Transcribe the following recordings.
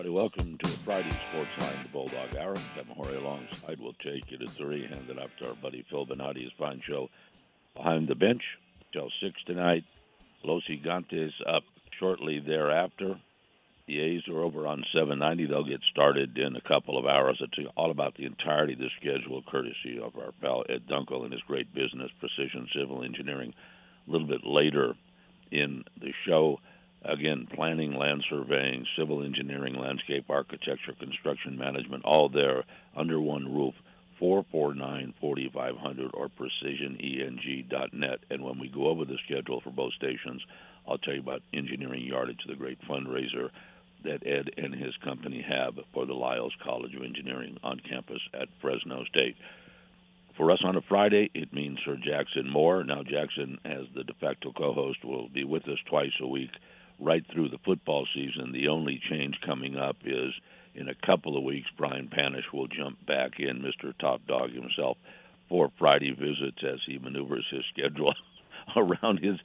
everybody. Welcome to the Friday Sports Line, the Bulldog Hour. Kevin Horry alongside. We'll take you to 3. Hand it off to our buddy Phil Benatti. His fine show behind the bench till 6 tonight. Los Gigantes up shortly thereafter. The A's are over on 790. They'll get started in a couple of hours. It's all about the entirety of the schedule, courtesy of our pal Ed Dunkel and his great business, Precision Civil Engineering. A little bit later in the show, again, planning, land surveying, civil engineering, landscape architecture, construction management, all there under one roof. 449-4500 or precisioneng.net. And when we go over the schedule for both stations, I'll tell you about Engineering Yardage, the great fundraiser that Ed and his company have for the Lyles College of Engineering on campus at Fresno State. For us on a Friday, it means Sir Jackson Moore. Now Jackson, as the de facto co-host, will be with us twice a week right through the football season. The only change coming up is in a couple of weeks, Brian Panish will jump back in, Mr. Top Dog himself, for Friday visits as he maneuvers his schedule around his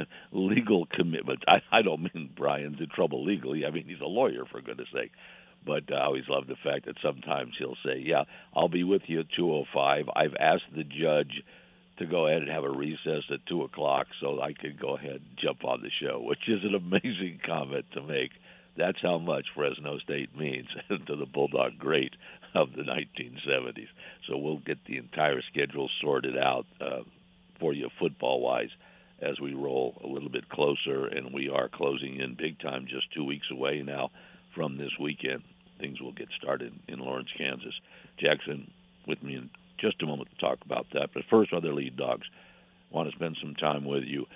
legal commitments. I don't mean Brian's in trouble legally. I mean, he's a lawyer, for goodness sake. But I always love the fact that sometimes he'll say, yeah, I'll be with you at 2:05. I've asked the judge to go ahead and have a recess at 2 o'clock so I could go ahead and jump on the show, which is an amazing comment to make. That's how much Fresno State means to the Bulldog great of the 1970s. So we'll get the entire schedule sorted out for you football-wise as we roll a little bit closer, and we are closing in big time, just 2 weeks away now from this weekend. Things will get started in Lawrence, Kansas. Jackson with me in just a moment to talk about that. But first, other lead dogs, want to spend some time with you.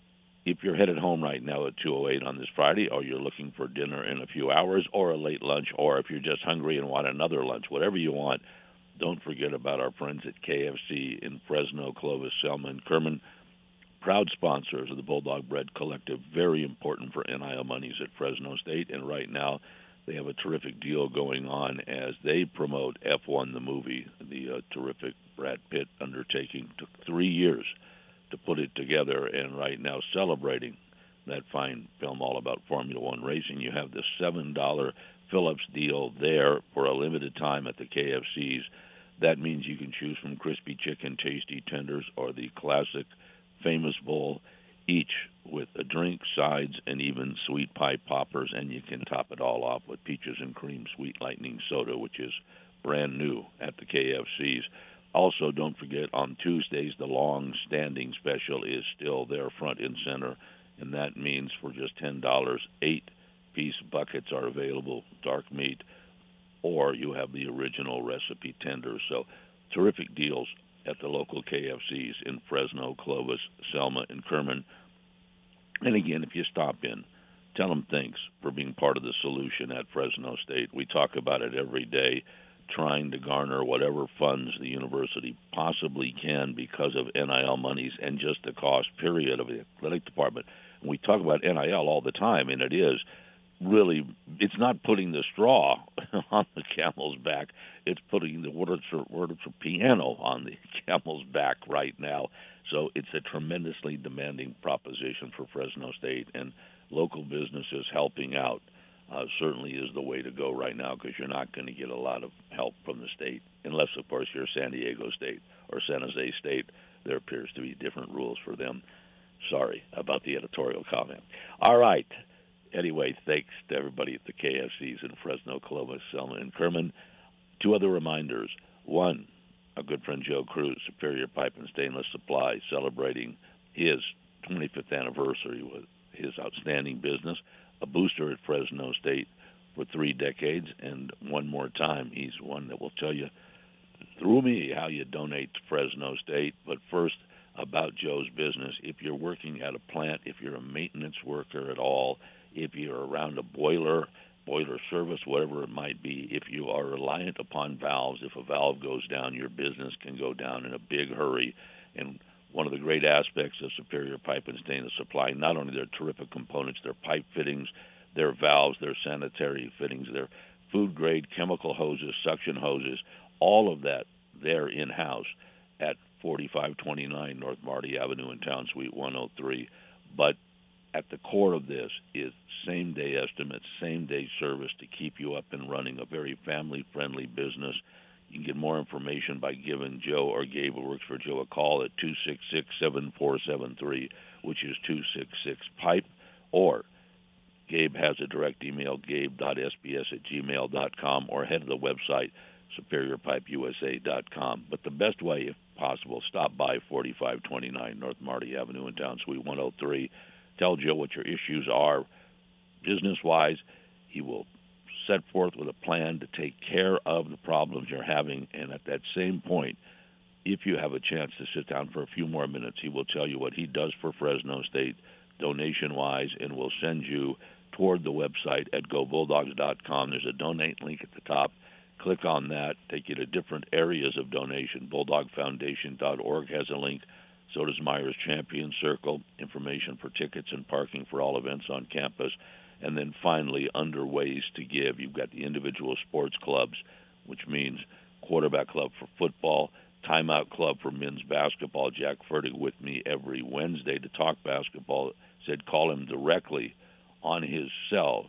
If you're headed home right now at 2:08 on this Friday, or you're looking for dinner in a few hours, or a late lunch, or if you're just hungry and want another lunch, whatever you want, don't forget about our friends at KFC in Fresno, Clovis, Selma, and Kerman. Proud sponsors of the Bulldog Bread Collective, very important for NIL monies at Fresno State, and right now they have a terrific deal going on as they promote F1 the movie, the terrific Brad Pitt undertaking. Took 3 years to put it together, and right now celebrating that fine film all about Formula One racing. You have the $7 Phillips deal there for a limited time at the KFCs. That means you can choose from crispy chicken, tasty tenders, or the classic famous bowl, each with a drink, sides, and even sweet pie poppers, and you can top it all off with peaches and cream sweet lightning soda, which is brand new at the KFCs. Also, don't forget, on Tuesdays, the long-standing special is still there front and center, and that means for just $10, 8-piece buckets are available, dark meat, or you have the original recipe tender. So terrific deals at the local KFCs in Fresno, Clovis, Selma, and Kerman. And again, if you stop in, tell them thanks for being part of the solution at Fresno State. We talk about it every day, trying to garner whatever funds the university possibly can because of NIL monies and just the cost, period, of the athletic department. And we talk about NIL all the time, and it is really, it's not putting the straw on the camel's back. It's putting the Wurlitzer piano on the camel's back right now. So it's a tremendously demanding proposition for Fresno State, and local businesses helping out certainly is the way to go right now, because you're not going to get a lot of help from the state, unless, of course, you're San Diego State or San Jose State. There appears to be different rules for them. Sorry about the editorial comment. All right. Anyway, thanks to everybody at the KFCs in Fresno, Clovis, Selma, and Kerman. 2 other reminders. One, our good friend Joe Cruz, Superior Pipe and Stainless Supply, celebrating his 25th anniversary with his outstanding business, a booster at Fresno State for 3 decades. And one more time, he's one that will tell you through me how you donate to Fresno State. But first, about Joe's business. If you're working at a plant, if you're a maintenance worker at all, if you're around a boiler service, whatever it might be, if you are reliant upon valves, if a valve goes down, your business can go down in a big hurry. And one of the great aspects of Superior Pipe and Stainless Supply, not only their terrific components, their pipe fittings, their valves, their sanitary fittings, their food-grade chemical hoses, suction hoses, all of that there in-house at 4529 North Marty Avenue in Town Suite 103. But at the core of this is same-day estimates, same-day service to keep you up and running, a very family-friendly business. You can get more information by giving Joe or Gabe, who works for Joe, a call at 266-7473, which is 266-PIPE, or Gabe has a direct email, gabe.sbs@gmail.com, or head to the website, superiorpipeusa.com. But the best way, if possible, stop by 4529 North Marty Avenue in town, Suite 103. Tell Joe what your issues are business-wise. He will set forth with a plan to take care of the problems you're having, and at that same point, if you have a chance to sit down for a few more minutes, he will tell you what he does for Fresno State donation-wise, and will send you toward the website at gobulldogs.com. There's a donate link at the top. Click on that, take you to different areas of donation. BulldogFoundation.org has a link. So does Myers Champion Circle, information for tickets and parking for all events on campus. And then finally, under ways to give, you've got the individual sports clubs, which means quarterback club for football, timeout club for men's basketball. Jack Fertig with me every Wednesday to talk basketball. Said call him directly on his cell,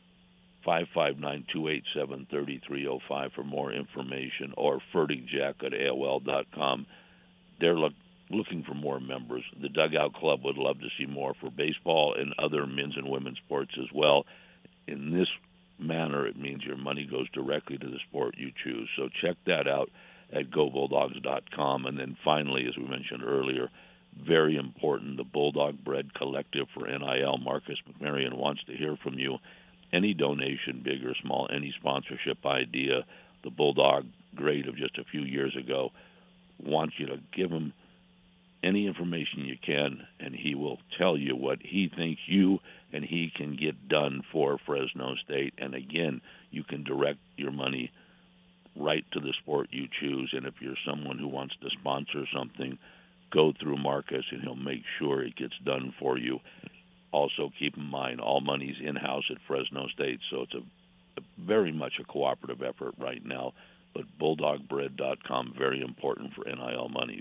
559-287-3305 for more information, or fertigjack at AOL.com. They're looking for more members. The Dugout Club would love to see more for baseball and other men's and women's sports as well. In this manner, it means your money goes directly to the sport you choose. So check that out at gobulldogs.com. And then finally, as we mentioned earlier, very important, the Bulldog Bread Collective for NIL. Marcus McMarion wants to hear from you. Any donation, big or small, any sponsorship idea, the Bulldog great of just a few years ago wants you to give him any information you can, and he will tell you what he thinks you and he can get done for Fresno State. And again, you can direct your money right to the sport you choose. And if you're someone who wants to sponsor something, go through Marcus, and he'll make sure it gets done for you. Also, keep in mind, all money's in-house at Fresno State, so it's a very much a cooperative effort right now. But BulldogBread.com, very important for NIL monies.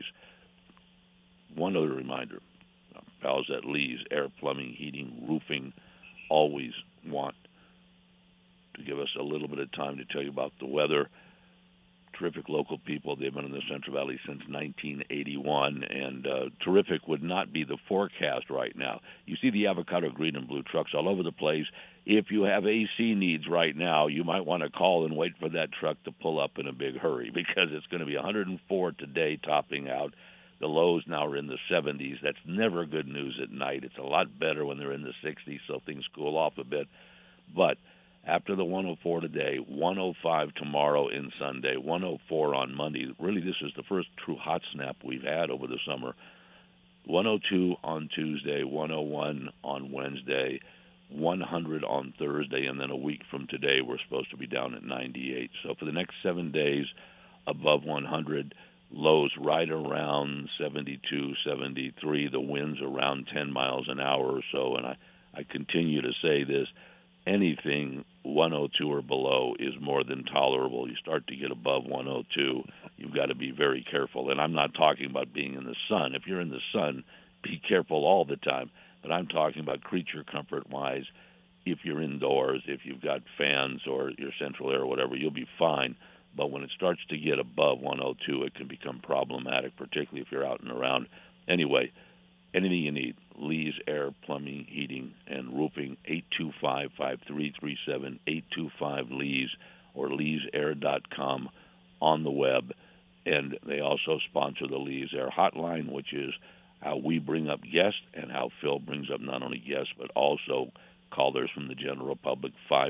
One other reminder, pals at Lee's Air, Plumbing, Heating, Roofing always want to give us a little bit of time to tell you about the weather. Terrific local people. They've been in the Central Valley since 1981, and terrific would not be the forecast right now. You see the avocado green and blue trucks all over the place. If you have AC needs right now, you might want to call and wait for that truck to pull up in a big hurry, because it's going to be 104 today, topping out. The lows now are in the 70s. That's never good news at night. It's a lot better when they're in the 60s, so things cool off a bit. But after the 104 today, 105 tomorrow and Sunday, 104 on Monday. Really, this is the first true hot snap we've had over the summer. 102 on Tuesday, 101 on Wednesday, 100 on Thursday, and then a week from today we're supposed to be down at 98. So for the next 7 days, above 100, lows right around 72, 73, the winds around 10 miles an hour or so. And I continue to say this, anything 102 or below is more than tolerable. You start to get above 102, you've got to be very careful. And I'm not talking about being in the sun. If you're in the sun, be careful all the time. But I'm talking about creature comfort-wise. If you're indoors, if you've got fans or your central air or whatever, you'll be fine. But when it starts to get above 102, it can become problematic, particularly if you're out and around. Anyway, anything you need, Lee's Air, Plumbing, Heating, and Roofing, 825-5337, 825-LEES, or leesair.com on the web. And they also sponsor the Lee's Air Hotline, which is how we bring up guests and how Phil brings up not only guests but also callers from the general public,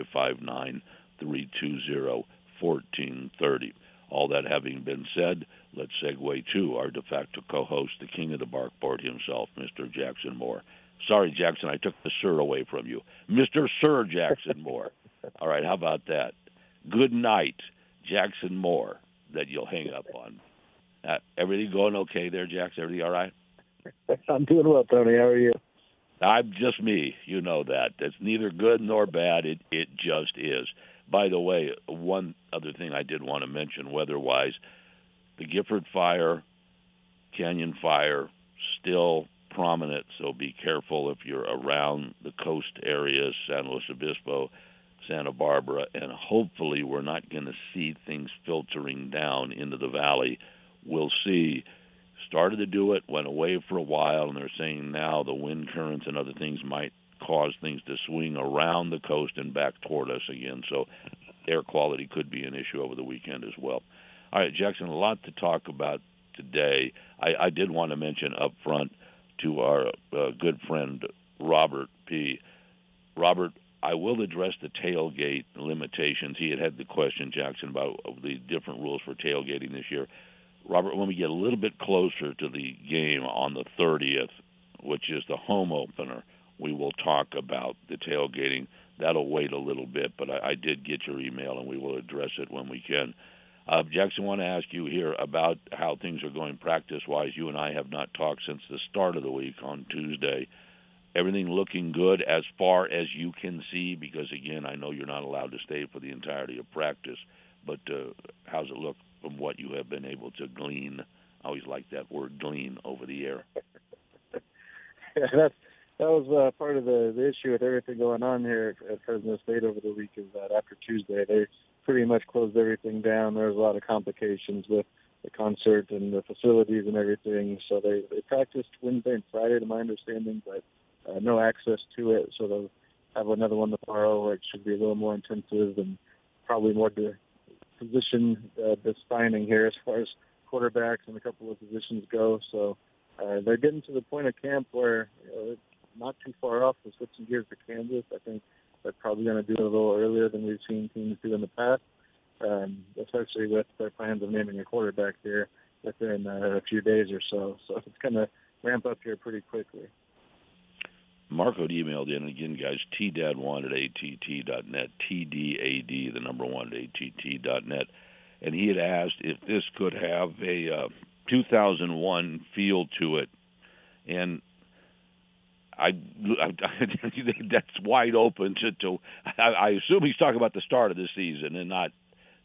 559-320-1430. All that having been said, let's segue to our de facto co-host, the king of the barkboard himself, Mr. Jackson Moore. Sorry, Jackson, I took the sir away from you. Mr. Sir Jackson Moore. All right, how about that? Good night, Jackson Moore, that you'll hang up on. Everything going okay there, Jackson? Everything all right? I'm doing well, Tony. How are you? I'm just me. You know that. It's neither good nor bad. It just is. By the way, one other thing I did want to mention weather-wise, the Gifford Fire, Canyon Fire, still prominent, so be careful if you're around the coast areas, San Luis Obispo, Santa Barbara, and hopefully we're not going to see things filtering down into the valley. We'll see. Started to do it, went away for a while, and they're saying now the wind currents and other things might cause things to swing around the coast and back toward us again. So air quality could be an issue over the weekend as well. All right, Jackson, a lot to talk about today. I did want to mention up front to our good friend Robert P. Robert, I will address the tailgate limitations. He had the question, Jackson, about the different rules for tailgating this year. Robert, when we get a little bit closer to the game on the 30th, which is the home opener, we will talk about the tailgating. That'll wait a little bit, but I did get your email, and we will address it when we can. Jackson, I want to ask you here about how things are going practice-wise. You and I have not talked since the start of the week on Tuesday. Everything looking good as far as you can see? Because, again, I know you're not allowed to stay for the entirety of practice, but how's it look from what you have been able to glean? I always like that word, glean, over the air. Yeah, that was part of the issue with everything going on here at Fresno State over the week is that after Tuesday, they pretty much closed everything down. There was a lot of complications with the concert and the facilities and everything. So they practiced Wednesday and Friday, to my understanding, but no access to it. So they'll have another one tomorrow where it should be a little more intensive and probably more to position defining here as far as quarterbacks and a couple of positions go. So they're getting to the point of camp where it's not too far off from switching gears to Kansas. I think they're probably going to do it a little earlier than we've seen teams do in the past, especially with their plans of naming a quarterback here within a few days or so. So it's going to ramp up here pretty quickly. Marco had emailed in, again, guys, tdad1@att.net, TDAD, the number 1 at att.net, and he had asked if this could have a 2001 feel to it, and I that's wide open to I assume he's talking about the start of the season and not,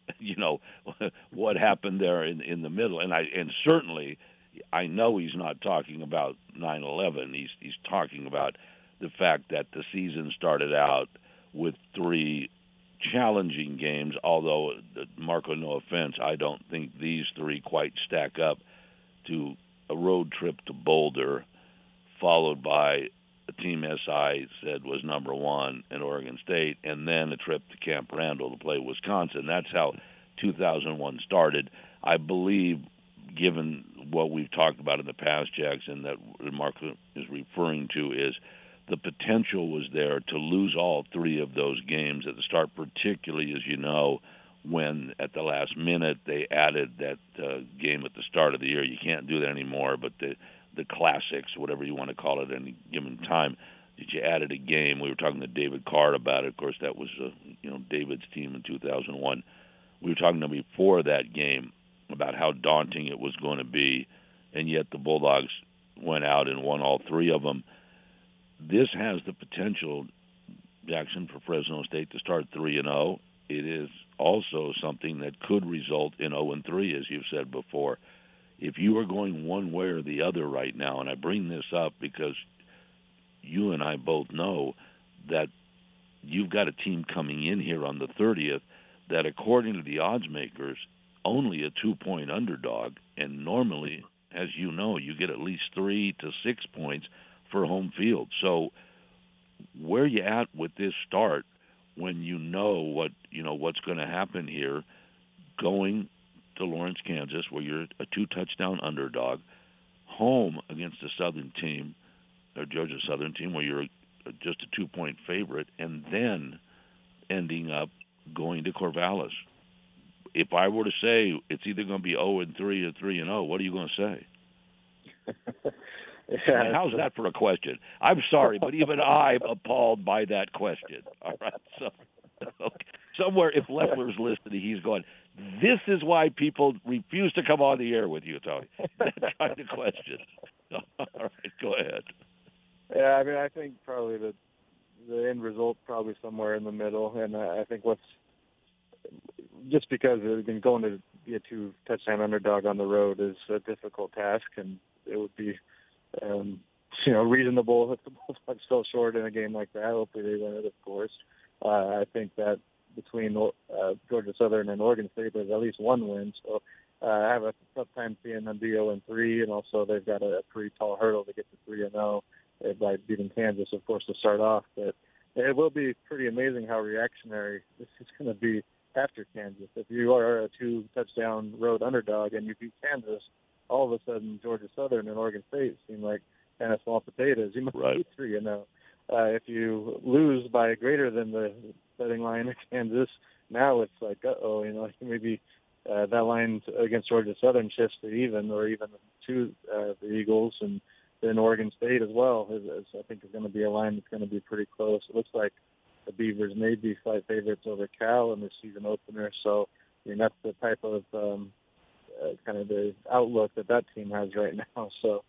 what happened there in the middle, and certainly I know he's not talking about 9/11. He's talking about the fact that the season started out with 3 challenging games, although, Marco, no offense, I don't think these 3 quite stack up to a road trip to Boulder, followed by a team SI said was number 1 in Oregon State, and then a trip to Camp Randall to play Wisconsin. That's how 2001 started. I believe, given what we've talked about in the past, Jackson, that Mark is referring to is the potential was there to lose all 3 of those games at the start, particularly, as you know, when at the last minute they added that game at the start of the year. You can't do that anymore, but the classics, whatever you want to call it, at any given time, that you added a game. We were talking to David Card about it. Of course, that was David's team in 2001. We were talking to him before that game about how daunting it was going to be, and yet the Bulldogs went out and won all 3 of them. This has the potential, Jackson, for Fresno State to start 3-0. It is also something that could result in 0-3, as you've said before. If you are going one way or the other right now, and I bring this up because you and I both know that you've got a team coming in here on the 30th that, according to the odds makers, only a 2-point underdog, and normally, as you know, you get at least 3 to 6 points for home field. So where you at with this start when you know what's going to happen here, going to Lawrence, Kansas, where you're a 2-touchdown underdog, home against a Southern team, or Georgia Southern team, where you're just a 2-point favorite, and then ending up going to Corvallis. If I were to say it's either going to be 0-3 or 3-0, what are you going to say? Yeah, how's that for a question? I'm sorry, but even I'm appalled by that question. All right, so okay. Somewhere, if Leffler's listening, he's going, this is why people refuse to come on the air with you, Tony. That kind of question. All right, go ahead. Yeah, I mean, I think probably the end result probably somewhere in the middle, and I think just because going to be a 2-touchdown underdog on the road is a difficult task, and it would be reasonable if the Bulldogs fell short in a game like that. Hopefully they win it, of course. I think that between Georgia Southern and Oregon State, there's at least one win. So I have a tough time seeing them be 0-3, and also they've got a pretty tall hurdle to get to 3-0 by beating Kansas, of course, to start off. But it will be pretty amazing how reactionary this is going to be after Kansas. If you are a 2-touchdown road underdog and you beat Kansas, all of a sudden Georgia Southern and Oregon State seem like kind of small potatoes. You must be 3-0. If you lose by greater than the betting line at Kansas, now it's like, maybe that line against Georgia Southern shifts to even, or even to the Eagles, and then Oregon State as well. I think is going to be a line that's going to be pretty close. It looks like the Beavers may be slight favorites over Cal in the season opener. So, that's the type of kind of the outlook that team has right now. So,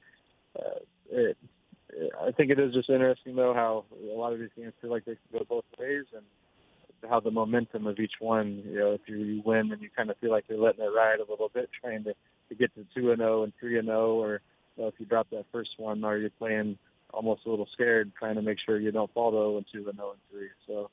I think it is just interesting, though, how a lot of these games feel like they can go both ways, and how the momentum of each one, if you win and you kind of feel like you're letting it ride a little bit, trying to get to 2-0 and 3-0, or if you drop that first one, are you playing almost a little scared, trying to make sure you don't fall to 0-2 and 0-3. So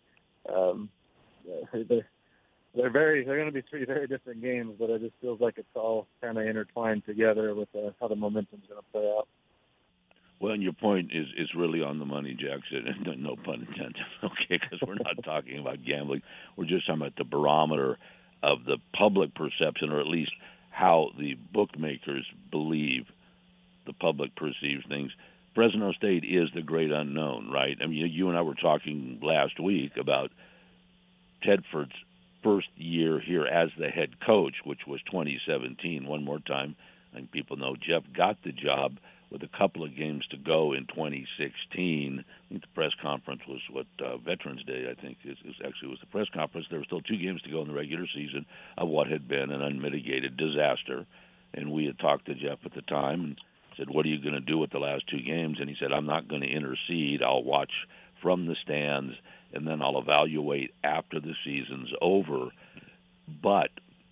they're going to be three very different games, but it just feels like it's all kind of intertwined together with how the momentum's going to play out. Well, and your point is really on the money, Jackson, and no pun intended, okay, because we're not talking about gambling. We're just talking about the barometer of the public perception, or at least how the bookmakers believe the public perceives things. Fresno State is the great unknown, right? I mean, you and I were talking last week about Tedford's first year here as the head coach, which was 2017. One more time, I think people know Jeff got the job with a couple of games to go in 2016. I think the press conference was Veterans Day, I think, was the press conference. There were still 2 games to go in the regular season of what had been an unmitigated disaster. And we had talked to Jeff at the time and said, what are you going to do with the last 2 games? And he said, I'm not going to intercede. I'll watch from the stands, and then I'll evaluate after the season's over. But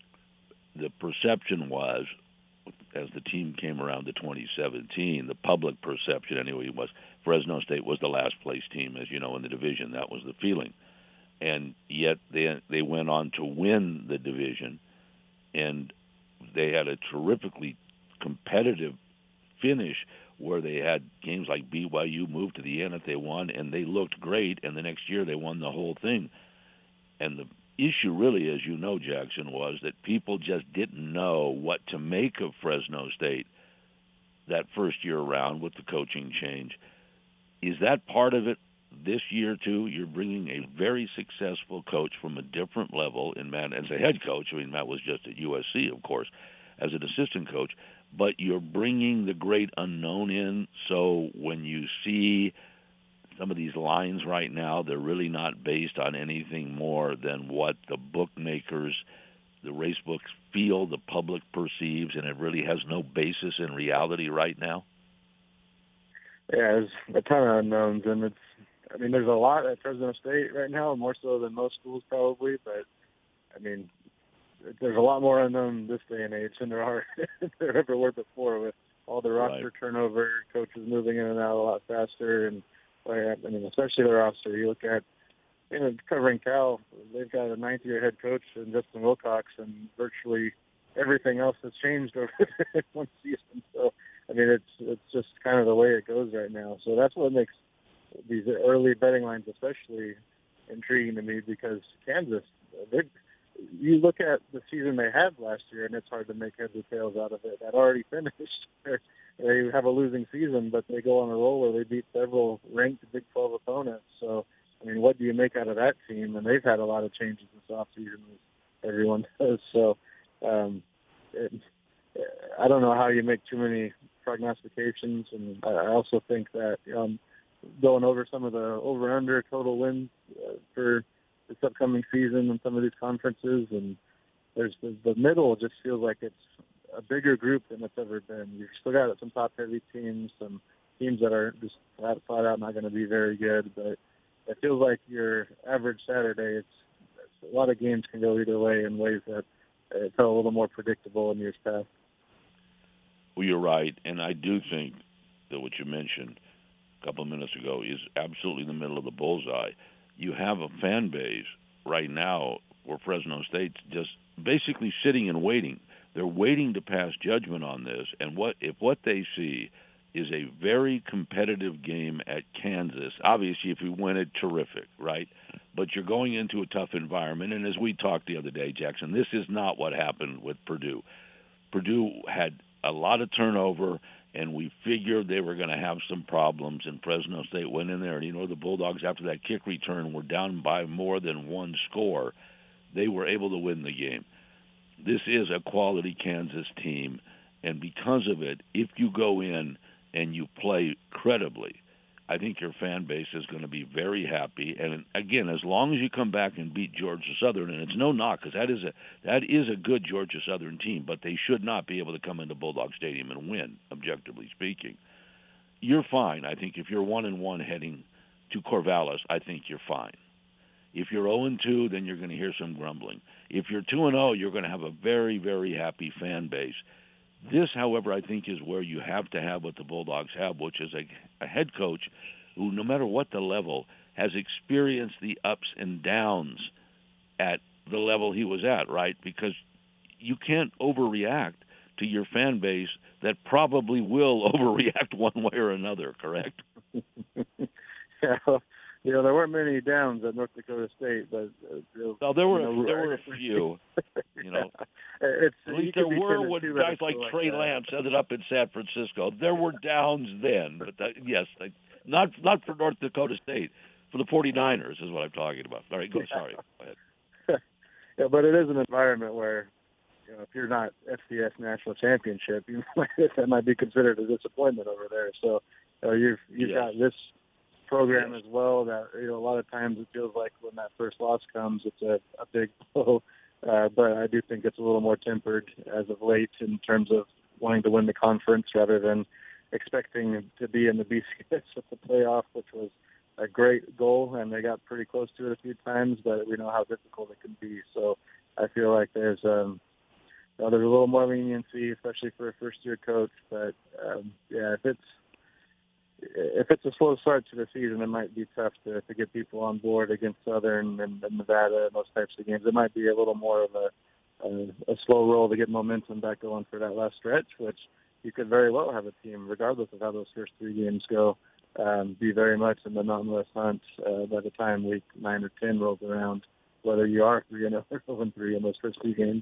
the perception was, as the team came around to 2017, the public perception anyway was Fresno State was the last place team, as you know, in the division. That was the feeling. And yet they went on to win the division, and they had a terrifically competitive finish where they had games like BYU move to the end if they won, and they looked great, and the next year they won the whole thing. And the issue really, as you know, Jackson, was that people just didn't know what to make of Fresno State that first year around with the coaching change. Is that part of it this year, too? You're bringing a very successful coach from a different level in Matt as a head coach. I mean, Matt was just at USC, of course, as an assistant coach. But you're bringing the great unknown in, so when you see some of these lines right now, they're really not based on anything more than what the bookmakers, the race books feel, the public perceives, and it really has no basis in reality right now? Yeah, there's a ton of unknowns, and there's a lot at Fresno State right now, more so than most schools probably, but, there's a lot more unknown this day and age than there ever were before, with all the roster turnover, coaches moving in and out a lot faster, and especially the roster. You look at, covering Cal, they've got a 9th-year head coach in Justin Wilcox, and virtually everything else has changed over one season. So, it's just kind of the way it goes right now. So that's what makes these early betting lines especially intriguing to me, because Kansas, you look at the season they had last year, and it's hard to make heads or tails out of it. That already finished. They have a losing season, but they go on a roll where they beat several ranked Big 12 opponents. So, what do you make out of that team? And they've had a lot of changes this offseason, as everyone does. So, I don't know how you make too many prognostications. And I also think that going over some of the over-under total wins for this upcoming season and some of these conferences, and there's the middle just feels like it's a bigger group than it's ever been. You've still got some top-heavy teams, some teams that are just flat out not going to be very good, but it feels like your average Saturday, it's a lot of games can go either way in ways that felt a little more predictable in years past. Well, you're right, and I do think that what you mentioned, couple of minutes ago is absolutely in the middle of the bullseye. You have a fan base right now where Fresno State's just basically sitting and waiting. They're waiting to pass judgment on this, and if what they see is a very competitive game at Kansas. Obviously, if we win it, terrific, right? But you're going into a tough environment, and as we talked the other day, Jackson, this is not what happened with Purdue. Purdue had a lot of turnover, and we figured they were going to have some problems, and Fresno State went in there, and the Bulldogs, after that kick return, were down by more than one score. They were able to win the game. This is a quality Kansas team, and because of it, if you go in and you play credibly, I think your fan base is going to be very happy. And again, as long as you come back and beat Georgia Southern, and it's no knock because that is a good Georgia Southern team, but they should not be able to come into Bulldog Stadium and win, objectively speaking. You're fine. I think if you're 1-1 heading to Corvallis, I think you're fine. If you're 0-2, then you're going to hear some grumbling. If you're 2-0, you're going to have a very, very happy fan base. This, however, I think is where you have to have what the Bulldogs have, which is a head coach who, no matter what the level, has experienced the ups and downs at the level he was at, right? Because you can't overreact to your fan base that probably will overreact one way or another, correct? Yeah, there weren't many downs at North Dakota State, but there were a few. At least there were when guys like Trey Lance ended up in San Francisco. There were downs then, but not for North Dakota State. For the 49ers is what I'm talking about. All right, sorry. Go ahead. Yeah, but it is an environment where, if you're not FCS national championship, that might be considered a disappointment over there. So you've got this program as well that a lot of times it feels like when that first loss comes, it's a big blow. But I do think it's a little more tempered as of late in terms of wanting to win the conference rather than expecting to be in the BCS at the playoff, which was a great goal, and they got pretty close to it a few times, but we know how difficult it can be. So I feel like there's a little more leniency, especially for a first-year coach. But if it's a slow start to the season, it might be tough to get people on board against Southern and Nevada and those types of games. It might be a little more of a slow roll to get momentum back going for that last stretch, which you could very well have a team, regardless of how those first three games go, be very much in the Mountain West hunt by the time week 9 or 10 rolls around, whether you are 3-0 or 0-3 in those first two games.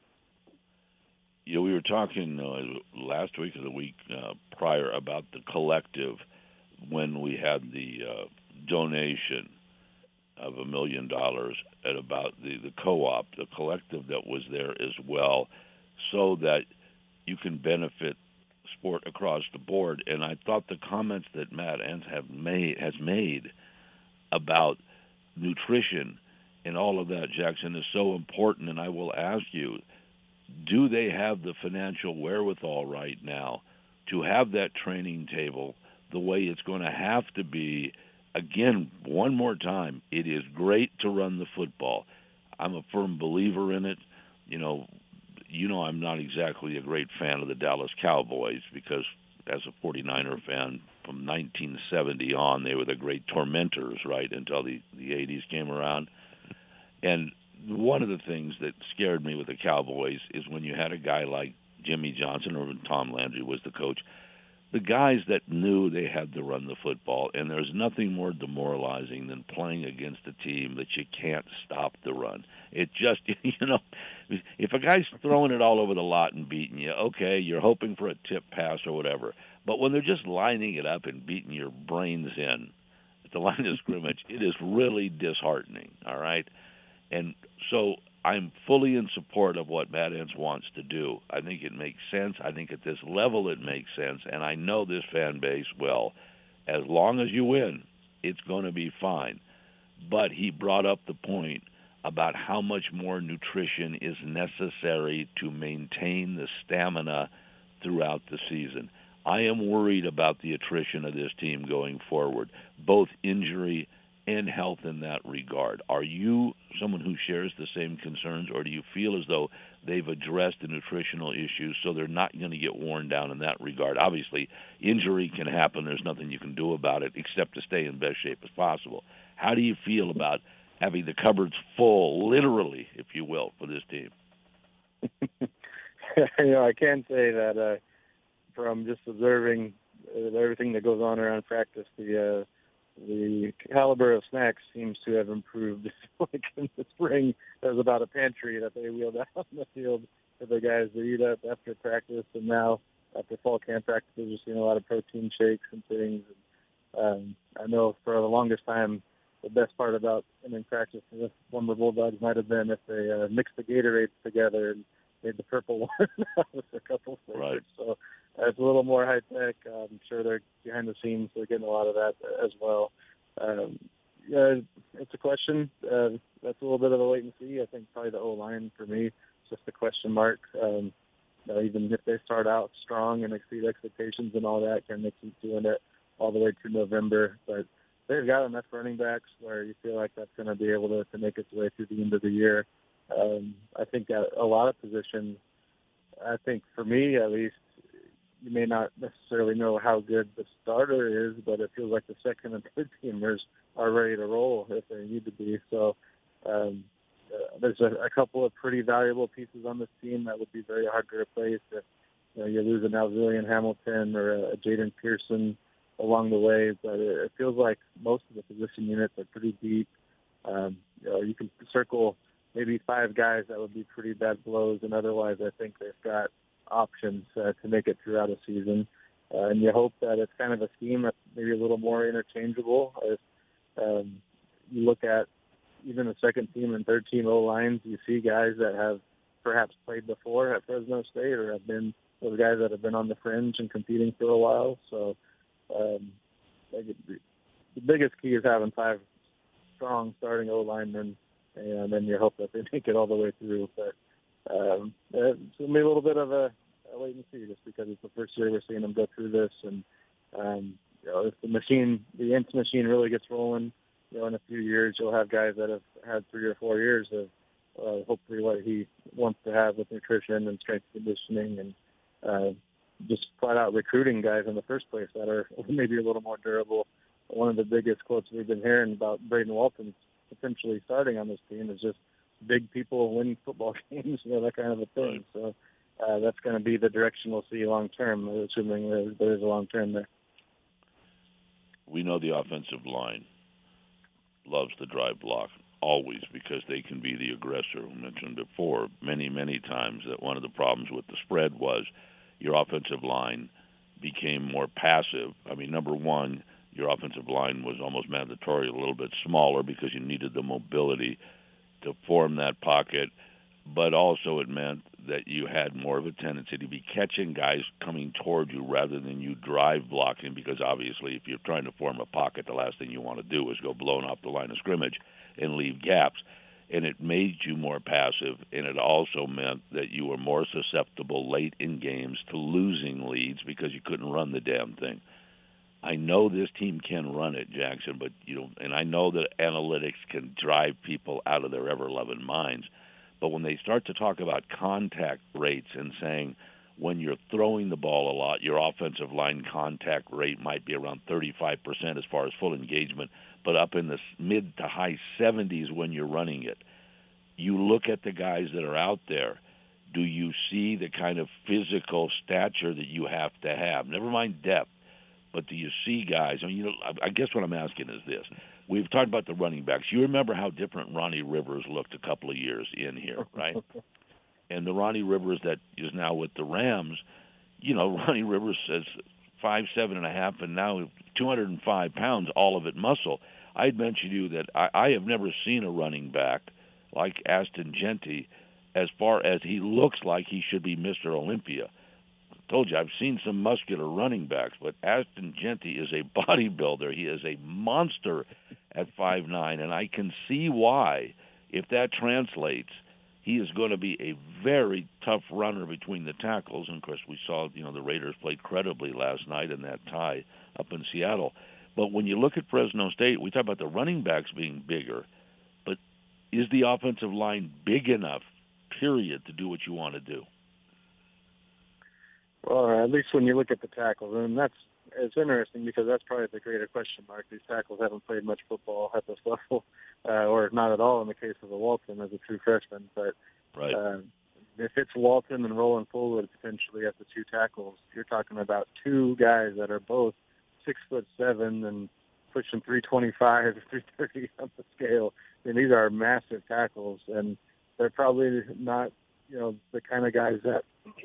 We were talking last week or the week prior about the collective when we had the donation of $1 million at about the co-op, the collective that was there as well, so that you can benefit sport across the board. And I thought the comments that Matt Entz has made about nutrition and all of that, Jackson, is so important. And I will ask you, do they have the financial wherewithal right now to have that training table the way it's going to have to be? Again, one more time, it is great to run the football. I'm a firm believer in it. I'm not exactly a great fan of the Dallas Cowboys because as a 49er fan from 1970 on, they were the great tormentors, right, until the 80s came around. And one of the things that scared me with the Cowboys is when you had a guy like Jimmy Johnson or Tom Landry was the coach, the guys that knew they had to run the football, and there's nothing more demoralizing than playing against a team that you can't stop the run. It just, if a guy's throwing it all over the lot and beating you, okay, you're hoping for a tip pass or whatever. But when they're just lining it up and beating your brains in at the line of scrimmage, it is really disheartening, all right? And so I'm fully in support of what Matt Entz wants to do. I think it makes sense. I think at this level it makes sense. And I know this fan base well. As long as you win, it's going to be fine. But he brought up the point about how much more nutrition is necessary to maintain the stamina throughout the season. I am worried about the attrition of this team going forward, both injury and health in that regard. Are you someone who shares the same concerns, or do you feel as though they've addressed the nutritional issues so they're not going to get worn down in that regard? Obviously, injury can happen. There's nothing you can do about it except to stay in best shape as possible. How do you feel about having the cupboards full, literally, if you will, for this team? I can say that from just observing everything that goes on around practice, the caliber of snacks seems to have improved. Like in the spring, there was about a pantry that they wheeled out on the field for the guys to eat up after practice, and now after fall camp practices, we're seeing a lot of protein shakes and things. I know for the longest time, the best part about in practice for the former Bulldogs might have been if they mixed the Gatorades together and made the purple one with a couple flavors. Right. So it's a little more high tech. I'm sure they're behind the scenes. They're getting a lot of that as well. Yeah, it's a question. That's a little bit of a wait and see. I think probably the O-line for me is just a question mark. Even if they start out strong and exceed expectations and all that, can they keep doing it all the way to November? But they've got enough running backs where you feel like that's going to be able to make its way through the end of the year. I think at a lot of positions, I think for me at least, you may not necessarily know how good the starter is, but it feels like the second and third teamers are ready to roll if they need to be. So there's a couple of pretty valuable pieces on this team that would be very hard to replace if you lose an Alzillian Hamilton or a Jaden Pearson along the way. But it feels like most of the position units are pretty deep. You can circle maybe 5 guys that would be pretty bad blows, and otherwise I think they've got options to make it throughout a season. And you hope that it's kind of a scheme that's maybe a little more interchangeable. If you look at even the second team and third team O-lines, you see guys that have perhaps played before at Fresno State or have been those guys that have been on the fringe and competing for a while. So the biggest key is having 5 strong starting O-linemen, and then you hope that they make it all the way through. But it's going to be a little bit of a wait and see, just because it's the first year we're seeing them go through this. And if the Ince machine really gets rolling, in a few years you'll have guys that have had 3 or 4 years of hopefully what he wants to have with nutrition and strength conditioning and just flat out recruiting guys in the first place that are maybe a little more durable. One of the biggest quotes we've been hearing about Braden Walton potentially starting on this team is just big people win football games, that kind of a thing. So that's going to be the direction we'll see long term, assuming there is a long term there. We know the offensive line loves the drive block always because they can be the aggressor. We mentioned before many, many times that one of the problems with the spread was your offensive line became more passive. I mean, number one, your offensive line was almost mandatory, a little bit smaller because you needed the mobility to form that pocket, but also it meant that you had more of a tendency to be catching guys coming toward you rather than you drive blocking, because obviously if you're trying to form a pocket, the last thing you want to do is go blowing off the line of scrimmage and leave gaps. And it made you more passive, and it also meant that you were more susceptible late in games to losing leads because you couldn't run the damn thing. I know this team can run it, Jackson, but and I know that analytics can drive people out of their ever-loving minds. But when they start to talk about contact rates and saying when you're throwing the ball a lot, your offensive line contact rate might be around 35% as far as full engagement, but up in the mid to high 70s when you're running it. You look at the guys that are out there. Do you see the kind of physical stature that you have to have? Never mind depth. But do you see guys? I guess what I'm asking is this. We've talked about the running backs. You remember how different Ronnie Rivers looked a couple of years in here, right? And the Ronnie Rivers that is now with the Rams, Ronnie Rivers says 5'7.5", and now 205 pounds, all of it muscle. I'd mentioned to you that I have never seen a running back like Ashton Jeanty as far as he looks like he should be Mr. Olympia. Told you, I've seen some muscular running backs, but Ashton Jeanty is a bodybuilder. He is a monster at 5'9", and I can see why, if that translates, he is going to be a very tough runner between the tackles. And, of course, we saw, the Raiders played credibly last night in that tie up in Seattle. But when you look at Fresno State, we talk about the running backs being bigger, but is the offensive line big enough, period, to do what you want to do? Well, at least when you look at the tackles, and it's interesting because that's probably the greater question mark. These tackles haven't played much football at this level, or not at all in the case of a Walton as a true freshman. But right. If it's Walton and Roland Fullwood potentially at the two tackles, you're talking about two guys that are both 6'7" and pushing 325, 330 on the scale. I mean, these are massive tackles, and they're probably not, the kind of guys that,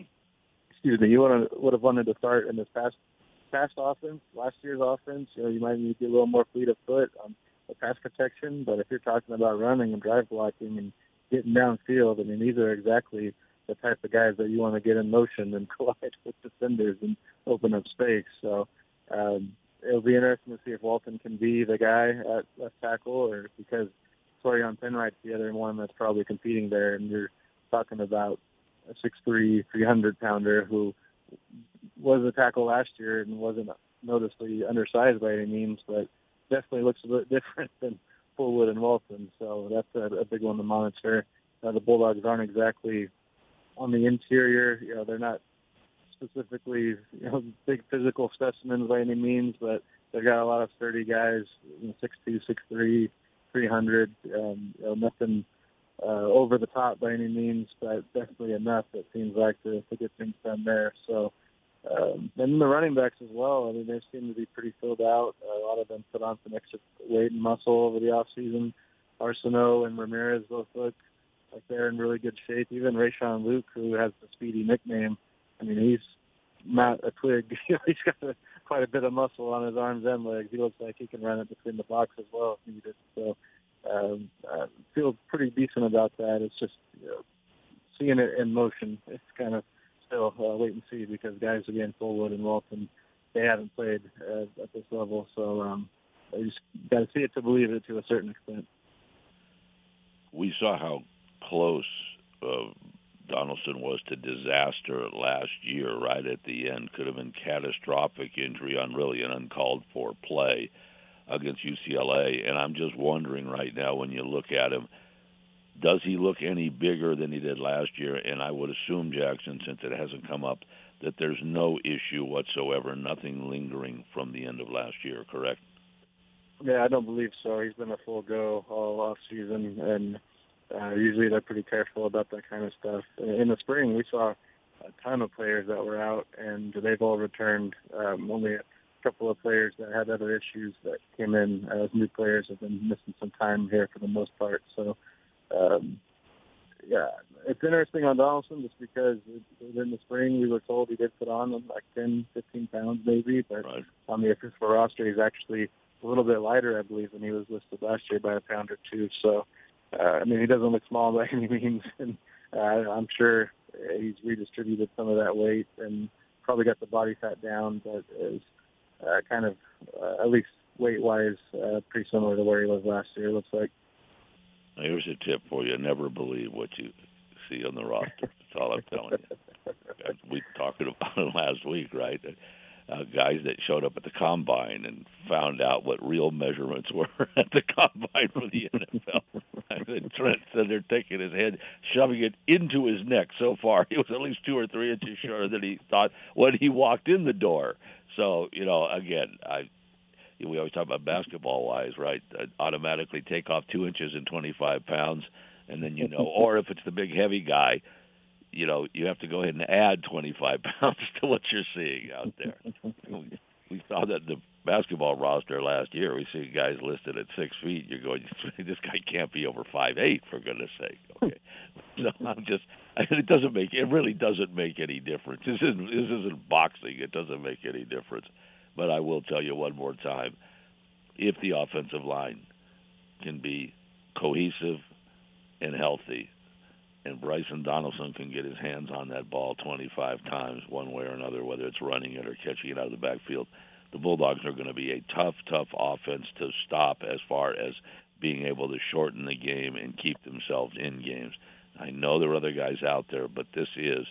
you would have wanted to start in this past offense, last year's offense. You might need to get a little more fleet of foot on the pass protection, but if you're talking about running and drive blocking and getting downfield, I mean, these are exactly the type of guys that you want to get in motion and collide with defenders and open up space. So it'll be interesting to see if Walton can be the guy at left tackle, or because Florian Penwright's the other one that's probably competing there, and you're talking about a 6'3", 300-pounder who was a tackle last year and wasn't noticeably undersized by any means, but definitely looks a bit different than Fullwood and Walton. So that's a big one to monitor. The Bulldogs aren't exactly on the interior. They're not specifically big physical specimens by any means, but they've got a lot of sturdy guys, 6'2", 6'3", 300. Nothing over the top by any means, but definitely enough, it seems like, to get things done there. So, and then the running backs as well. I mean, they seem to be pretty filled out. A lot of them put on some extra weight and muscle over the offseason. Arsenault and Ramirez both look like they're in really good shape. Even Rayshon Luke, who has the Speedy nickname, I mean, he's not a twig. He's got quite a bit of muscle on his arms and legs. He looks like he can run it between the blocks as well if needed. So I feel pretty decent about that. It's just seeing it in motion. It's kind of still wait and see, because guys again, Fullwood and Walton, they haven't played at this level. So you just got to see it to believe it to a certain extent. We saw how close Donaldson was to disaster last year, right at the end. Could have been catastrophic injury on really an uncalled for play against UCLA. And I'm just wondering right now, when you look at him, does he look any bigger than he did last year? And I would assume, Jackson, since it hasn't come up, that there's no issue whatsoever, nothing lingering from the end of last year, correct? Yeah, I don't believe so. He's been a full go all off season, and usually they're pretty careful about that kind of stuff. In the spring, we saw a ton of players that were out, and they've all returned. Only a couple of players that had other issues that came in as new players have been missing some time here for the most part. So, yeah, it's interesting on Donaldson just because in the spring we were told he did put on like 10, 15 pounds maybe, but right. On the official roster he's actually a little bit lighter, I believe, than he was listed last year by a pound or two. So, I mean, he doesn't look small by any means, and I'm sure he's redistributed some of that weight and probably got the body fat down, but is kind of, at least weight-wise, pretty similar to where he was last year, it looks like. Here's a tip for you. Never believe what you see on the roster. That's all I'm telling you. We talked about it last week, right? Guys that showed up at the Combine and found out what real measurements were at the Combine for the NFL. And Trent said they're taking his head, shoving it into his neck so far. He was at least 2 or 3 inches shorter than he thought when he walked in the door. So, again, we always talk about basketball-wise, right? Automatically take off 2 inches and 25 pounds, and then or if it's the big heavy guy, you have to go ahead and add 25 pounds to what you're seeing out there. We saw that in the basketball roster last year. We see guys listed at 6 feet. You're going, this guy can't be over 5'8", for goodness sake. Okay, so it really doesn't make any difference. This isn't boxing. It doesn't make any difference. But I will tell you one more time, if the offensive line can be cohesive and healthy, and Bryson Donaldson can get his hands on that ball 25 times one way or another, whether it's running it or catching it out of the backfield, the Bulldogs are going to be a tough offense to stop as far as being able to shorten the game and keep themselves in games. I know there are other guys out there, but this is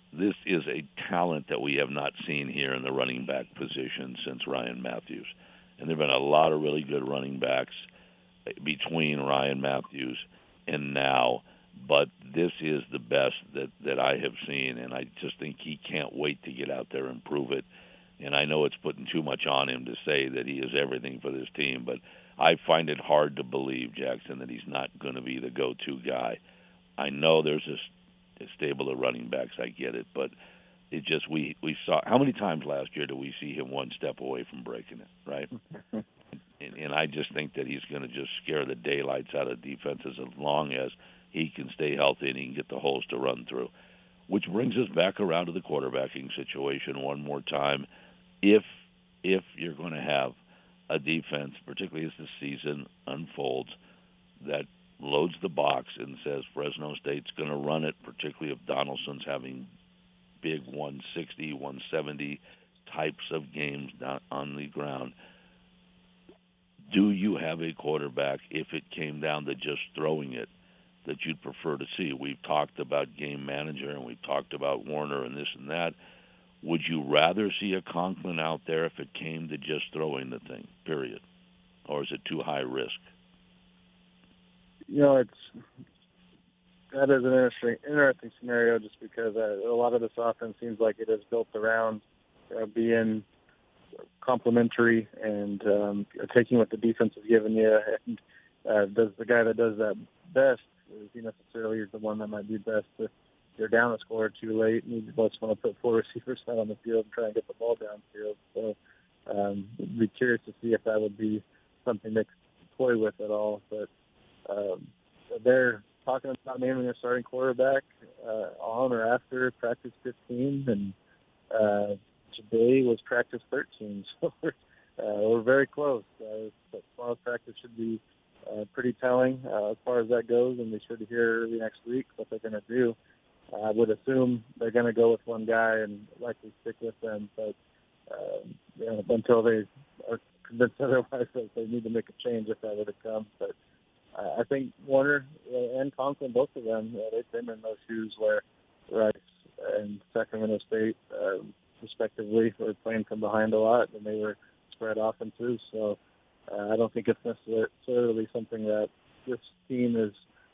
a talent that we have not seen here in the running back position since Ryan Matthews. and there have been a lot of really good running backs between Ryan Matthews and now. But this is the best that I have seen, and I just think he can't wait to get out there and prove it. And I know it's putting too much on him to say that he is everything for this team, but I find it hard to believe, Jackson, that he's not going to be the go-to guy. I know there's a stable of running backs, I get it, but it just we saw how many times last year did we see him one step away from breaking it, right? and I just think that he's going to just scare the daylights out of defenses as long as he can stay healthy and he can get the holes to run through. Which brings us back around to the quarterbacking situation one more time. If you're going to have a defense, particularly as the season unfolds, that loads the box and says Fresno State's going to run it, particularly if Donaldson's having big 160, 170 types of games down on the ground, do you have a quarterback, if it came down to just throwing it, that you'd prefer to see? We've talked about game manager and we've talked about Warner and this and that. Would you rather see a Conklin out there if it came to just throwing the thing, period? Or is it too high risk? That is an interesting scenario just because a lot of this offense seems like it is built around being complementary and taking what the defense has given you. And does the guy that does that best, is he necessarily the one that might be best if you're down a score too late and you just want to put four receivers out on the field and try and get the ball downfield? So I'd be curious to see if that would be something they could toy with at all. But they're talking about naming their starting quarterback on or after practice 15, and today was practice 13. So we're very close. But tomorrow's practice should be pretty telling as far as that goes, and we should hear early next week what they're going to do. I would assume they're going to go with one guy and likely stick with them, but until they are convinced otherwise, that they need to make a change if that were to come. But I think Warner and Conklin, both of them, they've been in those shoes where Rice and Sacramento State, respectively, were playing from behind a lot, and they were spread offenses. So I don't think it's necessarily something that this team is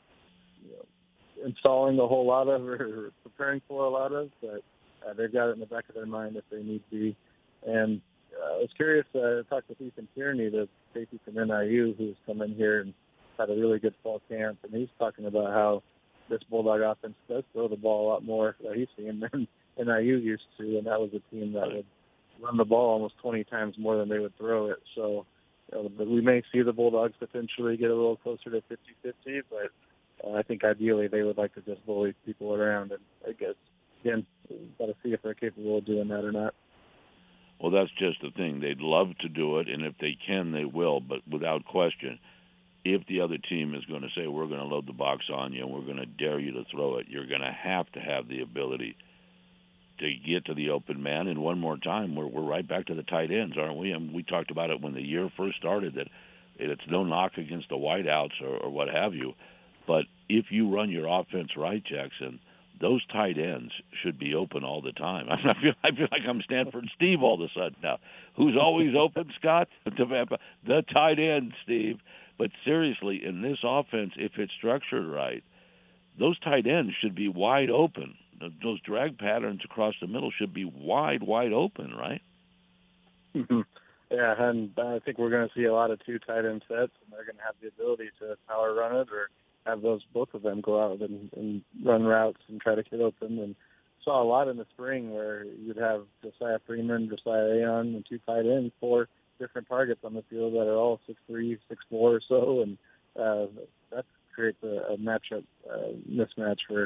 installing a whole lot of or preparing for a lot of, but they've got it in the back of their mind if they need to. And I was curious, I talked with Ethan Tierney, the safety from NIU, who's come in here and had a really good fall camp, and he's talking about how this Bulldog offense does throw the ball a lot more that he's seen than NIU used to, and that was a team that would run the ball almost 20 times more than they would throw it. So we may see the Bulldogs potentially get a little closer to 50-50, but I think ideally they would like to just bully people around, and I guess, again, we've got to see if they're capable of doing that or not. Well, that's just the thing. They'd love to do it, and if they can, they will, but without question, if the other team is going to say, we're going to load the box on you and we're going to dare you to throw it, you're going to have the ability to get to the open man. And one more time, we're right back to the tight ends, aren't we? And we talked about it when the year first started, that it's no knock against the wideouts or what have you. But if you run your offense right, Jackson, those tight ends should be open all the time. I feel like I'm Stanford Steve all of a sudden now. Who's always open, Scott? The tight end, Steve. But seriously, in this offense, if it's structured right, those tight ends should be wide open. Those drag patterns across the middle should be wide open, right? Mm-hmm. Yeah, and I think we're going to see a lot of two tight end sets, and they're going to have the ability to power run it or have both of them go out and run routes and try to get open. And saw a lot in the spring where you'd have Josiah Freeman, Josiah Aon, and two tight ends, 4 different targets on the field that are all 6'3", 6'4", or so, and that creates a matchup mismatch for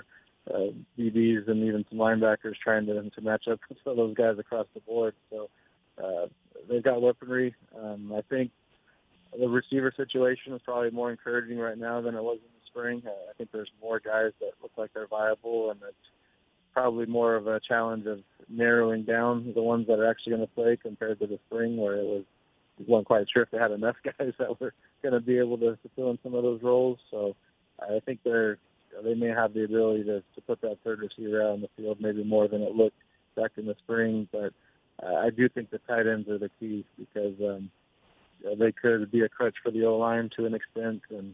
DBs and even some linebackers trying to match up with those guys across the board. So they've got weaponry. I think the receiver situation is probably more encouraging right now than it was in the spring. I think there's more guys that look like they're viable, and it's probably more of a challenge of narrowing down the ones that are actually going to play compared to the spring where we weren't quite sure if they had enough guys that were going to be able to fill in some of those roles. So I think they may have the ability to put that third receiver out on the field maybe more than it looked back in the spring. But I do think the tight ends are the key because they could be a crutch for the O-line to an extent and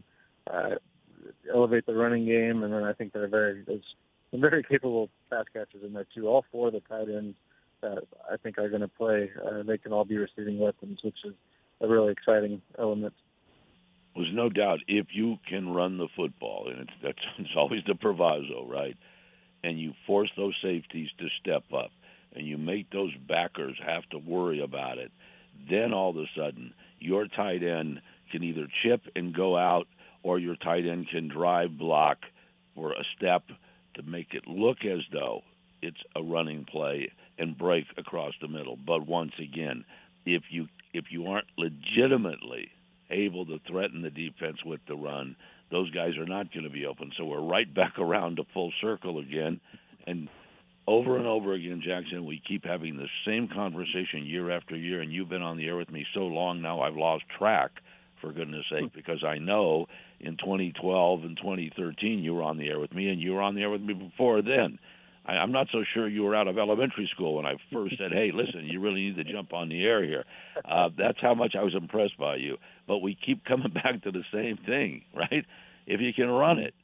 elevate the running game. And then I think there's some very capable pass catchers in there too. All four of the tight ends that I think are going to play, they can all be receiving weapons, which is a really exciting element. There's no doubt if you can run the football, and it's always the proviso, right? And you force those safeties to step up, and you make those backers have to worry about it, then all of a sudden your tight end can either chip and go out, or your tight end can drive block for a step to make it look as though it's a running play and break across the middle. But once again, if you aren't legitimately able to threaten the defense with the run, those guys are not going to be open. So we're right back around to full circle again. And over again, Jackson, we keep having the same conversation year after year, and you've been on the air with me so long now I've lost track, for goodness sake, because I know in 2012 and 2013 you were on the air with me, and you were on the air with me before then. I'm not so sure you were out of elementary school when I first said, hey, listen, you really need to jump on the air here. That's how much I was impressed by you. But we keep coming back to the same thing, right? If you can run it,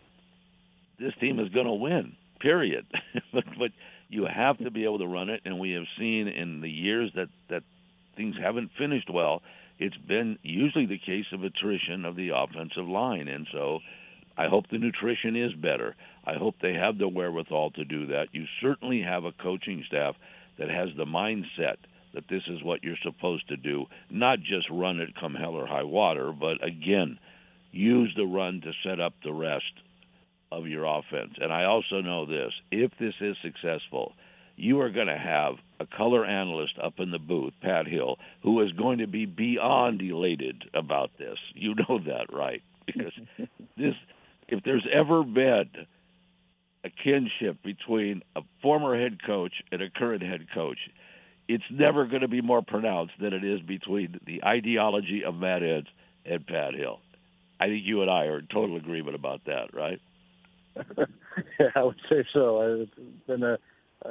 this team is going to win, period. but you have to be able to run it, and we have seen in the years that things haven't finished well, it's been usually the case of attrition of the offensive line. And so I hope the nutrition is better. I hope they have the wherewithal to do that. You certainly have a coaching staff that has the mindset that this is what you're supposed to do, not just run it come hell or high water, but, again, use the run to set up the rest of your offense. And I also know this, if this is successful, you are going to have a color analyst up in the booth, Pat Hill, who is going to be beyond elated about this. You know that, right? Because if there's ever been a kinship between a former head coach and a current head coach, it's never going to be more pronounced than it is between the ideology of Matt Ed's and Pat Hill. I think you and I are in total agreement about that, right? Yeah, I would say so. It's been a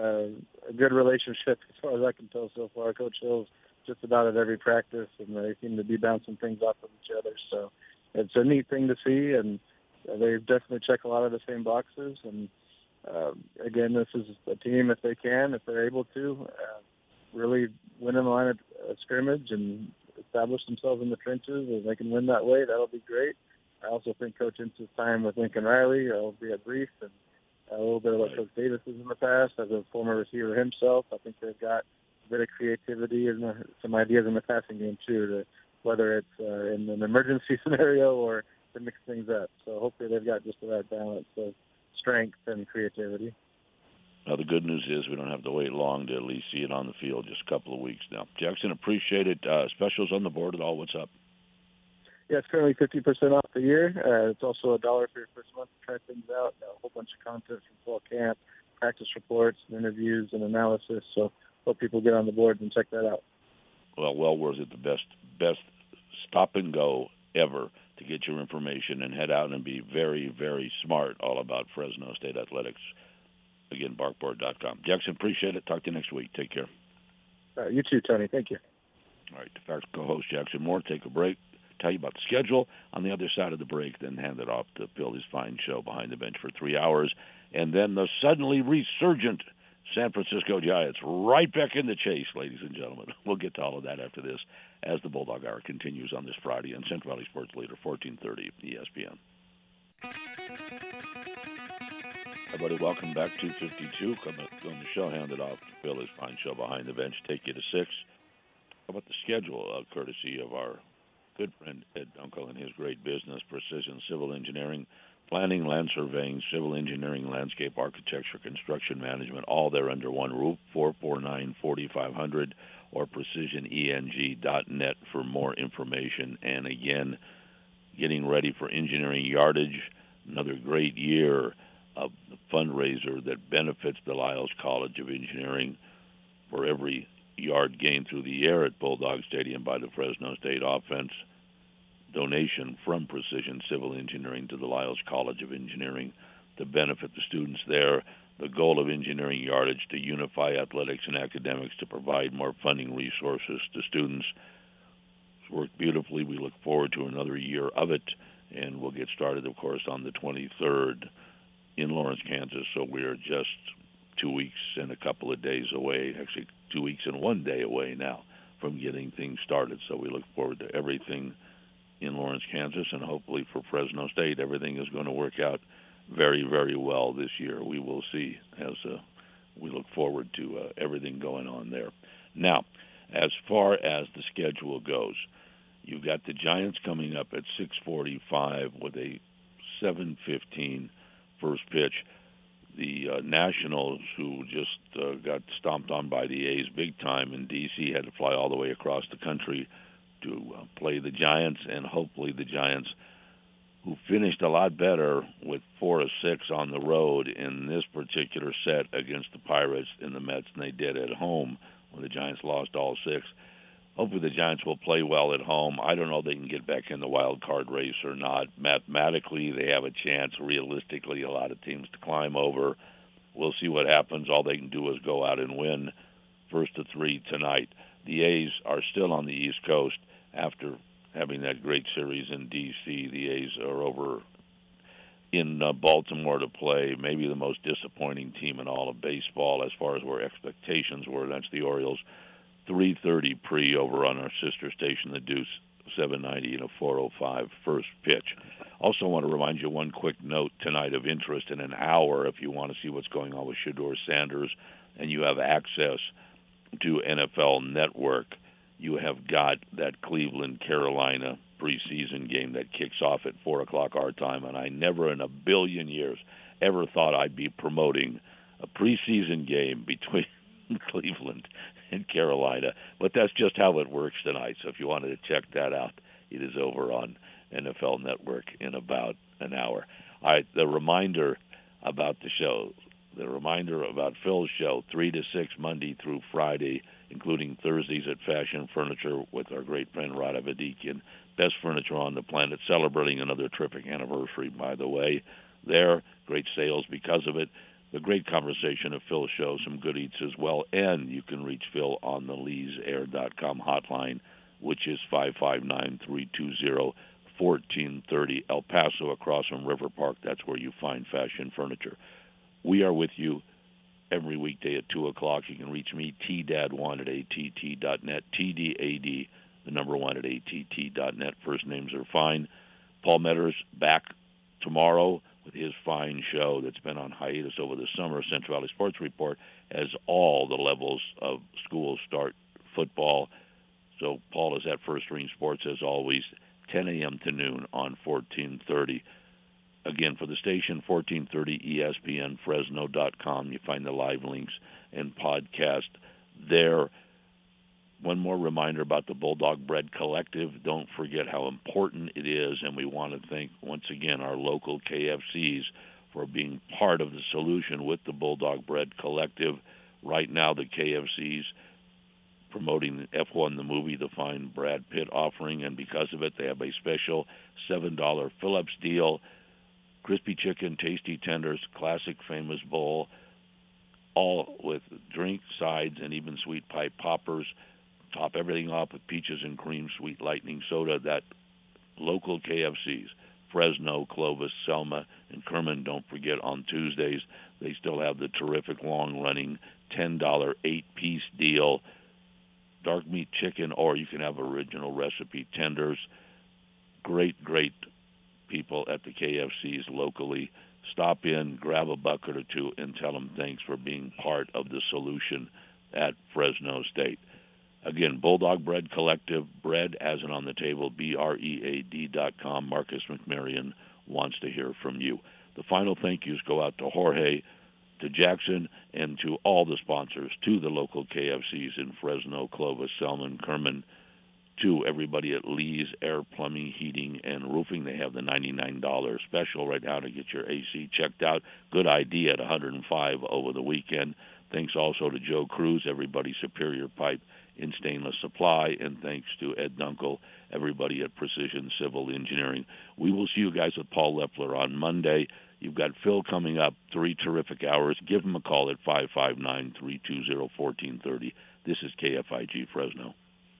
good relationship as far as I can tell so far. Coach Hill's just about at every practice, and they seem to be bouncing things off of each other. So it's a neat thing to see, and they definitely check a lot of the same boxes. And again, this is a team, if they're able to, really win in the line of scrimmage and establish themselves in the trenches, and they can win that way, that'll be great. I also think Coach Ince's time with Lincoln Riley will be a brief, and a little bit of what Coach Davis is in the past as a former receiver himself. I think they've got a bit of creativity and some ideas in the passing game too, whether it's in an emergency scenario or to mix things up. So hopefully they've got just the right balance of strength and creativity. Now, the good news is we don't have to wait long to at least see it on the field, just a couple of weeks now. Jackson, appreciate it. Specials on the board at all. What's up? Yeah, it's currently 50% off the year. It's also $1 for your first month to try things out. A whole bunch of content from fall camp, practice reports, and interviews, and analysis. So hope people get on the board and check that out. Well worth it. The best stop and go ever to get your information and head out and be very, very smart all about Fresno State athletics. Again, barkboard.com. Jackson, appreciate it. Talk to you next week. Take care. You too, Tony. Thank you. All right, DeFacto co-host Jackson Moore. Take a break. Tell you about the schedule on the other side of the break, then hand it off to Phil, his fine show behind the bench for 3 hours. And then the suddenly resurgent San Francisco Giants right back in the chase, ladies and gentlemen. We'll get to all of that after this as the Bulldog Hour continues on this Friday on Central Valley Sports Leader, 1430 ESPN. Everybody, welcome back to 52. Coming on the show, hand it off to Phil, his fine show behind the bench. Take you to 6. How about the schedule, courtesy of our good friend Ed Dunkel and his great business, Precision Civil Engineering, Planning, Land Surveying, Civil Engineering, Landscape Architecture, Construction Management, all there under one roof, 449-4500, or precisioneng.net for more information. And again, getting ready for Engineering Yardage, another great year of the fundraiser that benefits the Lyles College of Engineering for every yard gained through the air at Bulldog Stadium by the Fresno State offense. Donation from Precision Civil Engineering to the Lyles College of Engineering to benefit the students there. The goal of Engineering Yardage to unify athletics and academics to provide more funding resources to students. It's worked beautifully. We look forward to another year of it, and we'll get started, of course, on the 23rd in Lawrence, Kansas. So we are just 2 weeks and a couple of days away, actually 2 weeks and 1 day away now from getting things started. So we look forward to everything in Lawrence, Kansas, and hopefully for Fresno State, everything is going to work out very, very well this year. We will see as we look forward to everything going on there. Now, as far as the schedule goes, you've got the Giants coming up at 6:45 with a 7:15 first pitch. The Nationals, who just got stomped on by the A's big time in D.C., had to fly all the way across the country to play the Giants, and hopefully the Giants, who finished a lot better with 4 of 6 on the road in this particular set against the Pirates and the Mets than they did at home when the Giants lost all 6. Hopefully the Giants will play well at home. I don't know if they can get back in the wild card race or not. Mathematically, they have a chance. Realistically, a lot of teams to climb over. We'll see what happens. All they can do is go out and win first of 3 tonight. The A's are still on the East Coast after having that great series in D.C. The A's are over in Baltimore to play maybe the most disappointing team in all of baseball as far as where expectations were. That's the Orioles. 3:30 pre over on our sister station, The Deuce, 790 and a 4:05 first pitch. Also want to remind you one quick note tonight of interest in an hour if you want to see what's going on with Shedeur Sanders and you have access to NFL Network. You have got that Cleveland-Carolina preseason game that kicks off at 4 o'clock our time, and I never in a billion years ever thought I'd be promoting a preseason game between Cleveland and Carolina, but that's just how it works tonight. So if you wanted to check that out, it is over on NFL Network in about an hour. All right, the reminder about the show, the reminder about Phil's show, 3 to 6 Monday through Friday, including Thursdays at Fashion Furniture with our great friend Rada Vadikian, best furniture on the planet, celebrating another terrific anniversary, by the way. There, great sales because of it. The great conversation of Phil's show, some good eats as well, and you can reach Phil on the LeesAir.com hotline, which is 559-320-1430. El Paso, across from River Park, that's where you find Fashion Furniture. We are with you every weekday at 2 o'clock. You can reach me, tdad1 at att.net, TDAD, the number 1 at att.net. First names are fine. Paul Metters back tomorrow with his fine show that's been on hiatus over the summer, Central Valley Sports Report, as all the levels of schools start football. So Paul is at First String Sports, as always, 10 a.m. to noon on 1430. Again, for the station, 1430 ESPNFresno.com. You find the live links and podcast there. One more reminder about the Bulldog Bread Collective. Don't forget how important it is, and we want to thank, once again, our local KFCs for being part of the solution with the Bulldog Bread Collective. Right now, the KFCs promoting F1 the movie, the fine Brad Pitt offering, and because of it, they have a special $7 Phillips deal. Crispy chicken, tasty tenders, classic famous bowl, all with drink, sides, and even sweet pie poppers. Top everything off with peaches and cream, sweet lightning soda. That local KFCs, Fresno, Clovis, Selma, and Kerman. Don't forget on Tuesdays, they still have the terrific long-running $10 8-piece deal. Dark meat chicken, or you can have original recipe tenders. Great people at the KFCs locally. Stop in, grab a bucket or two, and tell them thanks for being part of the solution at Fresno State. Again, Bulldog Bread Collective, bread as in on the table, BREAD.com. Marcus McMarion wants to hear from you. The final thank yous go out to Jorge, to Jackson, and to all the sponsors, to the local KFCs in Fresno, Clovis, Selman, Kerman, to everybody at Lee's Air Plumbing, Heating, and Roofing. They have the $99 special right now to get your AC checked out. Good idea at $105 over the weekend. Thanks also to Joe Cruz, everybody Superior Pipe in Stainless Supply, and thanks to Ed Dunkel, everybody at Precision Civil Engineering. We will see you guys with Paul Leffler on Monday. You've got Phil coming up, 3 terrific hours. Give him a call at 559-320-1430. This is KFIG Fresno.